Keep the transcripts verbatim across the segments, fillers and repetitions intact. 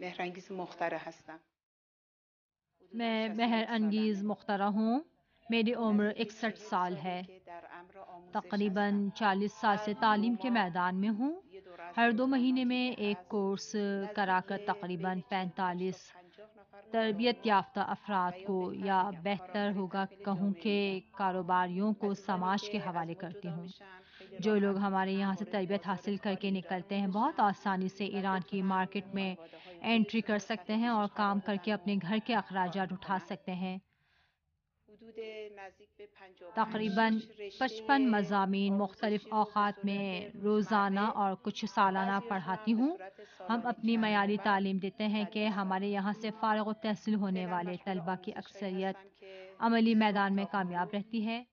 میں مہر انگیز مخترع ہوں. میری عمر اکسٹھ سال ہے. تقریباً چالیس سال سے تعلیم کے میدان میں ہوں. ہر دو مہینے میں ایک کورس کرا کر تقریباً پینتالیس تربیت یافتہ افراد کو، یا بہتر ہوگا کہوں کہ کاروباریوں کو، سماج کے حوالے کرتی ہوں. جو لوگ ہمارے یہاں سے تربیت حاصل کر کے نکلتے ہیں بہت آسانی سے ایران کی مارکیٹ میں انٹری کر سکتے ہیں اور کام کر کے اپنے گھر کے اخراجات اٹھا سکتے ہیں. تقریباً پچپن مضامین مختلف اوقات میں روزانہ اور کچھ سالانہ پڑھاتی ہوں. ہم اپنی معیاری تعلیم دیتے ہیں کہ ہمارے یہاں سے فارغ التحصیل ہونے والے طلباء کی اکثریت عملی میدان میں کامیاب رہتی ہے.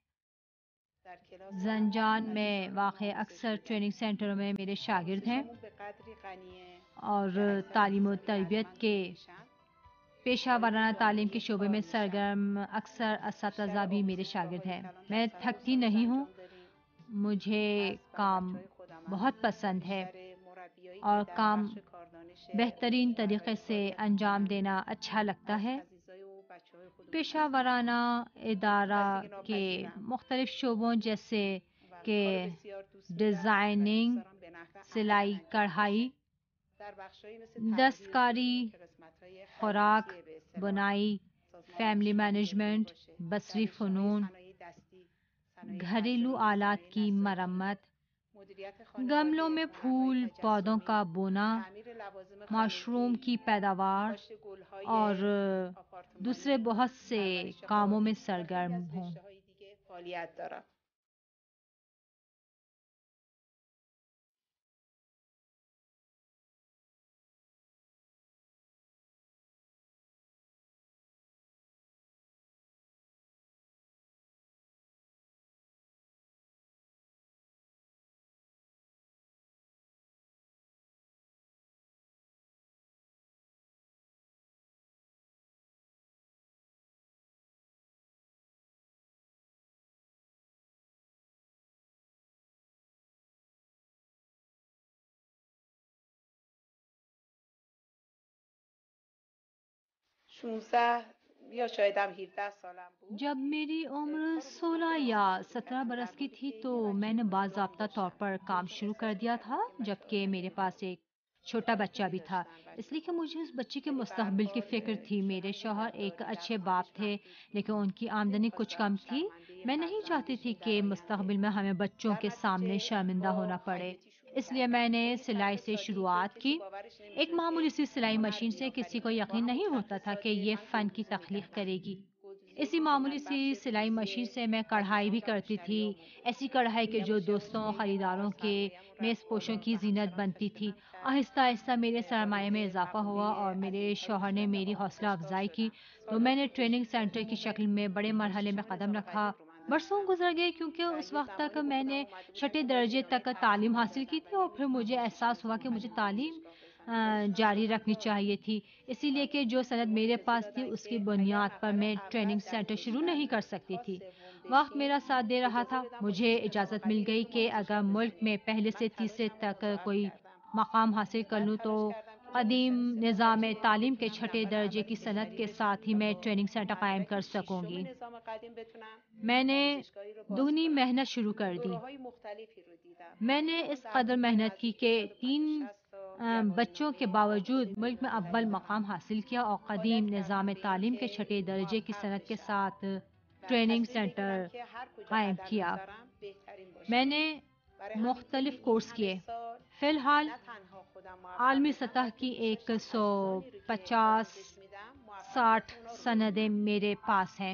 زنجان میں واقع اکثر ٹریننگ سینٹروں میں میرے شاگرد ہیں اور تعلیم و تربیت کے پیشہ ورانہ تعلیم کے شعبے میں سرگرم اکثر اساتذہ بھی میرے شاگرد ہیں. میں تھکتی نہیں ہوں. مجھے کام بہت پسند ہے اور کام بہترین طریقے سے انجام دینا اچھا لگتا ہے. پیشہ ورانہ ادارہ کے مختلف شعبوں جیسے کہ ڈیزائننگ، سلائی کڑھائی، دستکاری، خوراک بنائی، فیملی مینجمنٹ، بصری فنون، گھریلو آلات کی مرمت، گملوں میں پھول پودوں کا بونا، مشروم کی پیداوار اور دوسرے بہت سے کاموں میں سرگرم ہوں. جب میری عمر سولہ یا سترہ برس کی تھی تو میں نے باضابطہ طور پر کام شروع کر دیا تھا، جبکہ میرے پاس ایک چھوٹا بچہ بھی تھا، اس لیے کہ مجھے اس بچے کے مستقبل کی فکر تھی. میرے شوہر ایک اچھے باپ تھے لیکن ان کی آمدنی کچھ کم تھی. میں نہیں چاہتی تھی کہ مستقبل میں ہمیں بچوں کے سامنے شرمندہ ہونا پڑے، اس لیے میں نے سلائی سے شروعات کی. ایک معمولی سی سلائی مشین سے کسی کو یقین نہیں ہوتا تھا کہ یہ فن کی تخلیق کرے گی. اسی معمولی سی سلائی مشین سے میں کڑھائی بھی کرتی تھی، ایسی کڑھائی کہ جو دوستوں خریداروں کے میز پوشوں کی زینت بنتی تھی. آہستہ آہستہ میرے سرمایہ میں اضافہ ہوا اور میرے شوہر نے میری حوصلہ افزائی کی تو میں نے ٹریننگ سینٹر کی شکل میں بڑے مرحلے میں قدم رکھا. برسوں گزر گئے کیونکہ اس وقت تک میں نے چھٹے درجے تک تعلیم حاصل کی تھی اور پھر مجھے احساس ہوا کہ مجھے تعلیم جاری رکھنی چاہیے تھی، اسی لیے کہ جو سند میرے پاس تھی اس کی بنیاد پر میں ٹریننگ سینٹر شروع نہیں کر سکتی تھی. وقت میرا ساتھ دے رہا تھا. مجھے اجازت مل گئی کہ اگر ملک میں پہلے سے تیسرے تک کوئی مقام حاصل کر لوں تو قدیم نظام تعلیم کے چھٹے درجے کی صنعت کے ساتھ ہی میں ٹریننگ سینٹر قائم کر سکوں گی. میں نے دگنی محنت شروع کر دی. میں نے اس قدر محنت کی کہ تین بچوں کے باوجود ملک میں اول مقام حاصل کیا اور قدیم نظام تعلیم کے چھٹے درجے کی صنعت کے ساتھ ٹریننگ سینٹر قائم کیا. میں نے مختلف کورس کیے. فی الحال عالمی سطح کی ایک سو پچاس ساٹھ سندیں میرے پاس ہیں.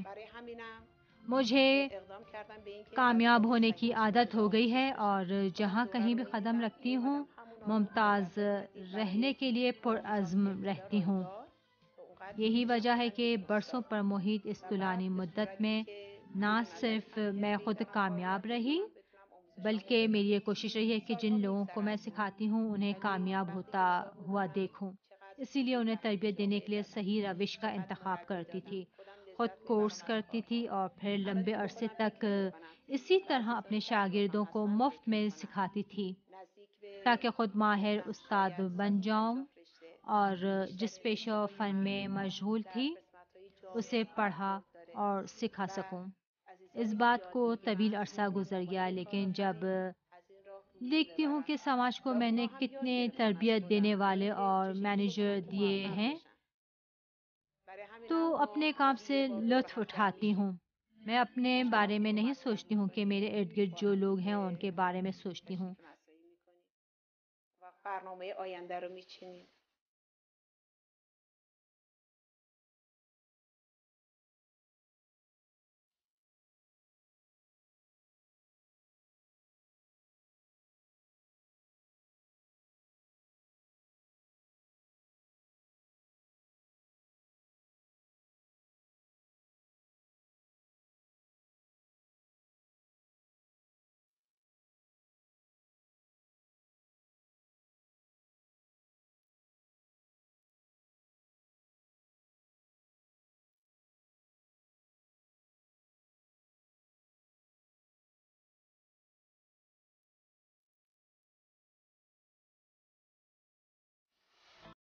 مجھے کامیاب ہونے کی عادت ہو گئی ہے اور جہاں کہیں بھی قدم رکھتی ہوں ممتاز رہنے کے لیے پرعزم رہتی ہوں. یہی وجہ ہے کہ برسوں پر محیط اس طولانی مدت میں نہ صرف میں خود کامیاب رہی بلکہ میری یہ کوشش رہی ہے کہ جن لوگوں کو میں سکھاتی ہوں انہیں کامیاب ہوتا ہوا دیکھوں. اسی لیے انہیں تربیت دینے کے لیے صحیح روش کا انتخاب کرتی تھی. خود کورس کرتی تھی اور پھر لمبے عرصے تک اسی طرح اپنے شاگردوں کو مفت میں سکھاتی تھی تاکہ خود ماہر استاد بن جاؤں اور جس پیشہ و فن میں مشغول تھی اسے پڑھا اور سکھا سکوں۔ اس بات کو طویل عرصہ گزر گیا، لیکن جب دیکھتی ہوں کہ سماج کو میں نے کتنے تربیت دینے والے اور مینیجر دیے ہیں تو اپنے کام سے لطف اٹھاتی ہوں۔ میں اپنے بارے میں نہیں سوچتی ہوں کہ میرے ارد گرد جو لوگ ہیں ان کے بارے میں سوچتی ہوں۔ و برنامه آینده رو میچینیم.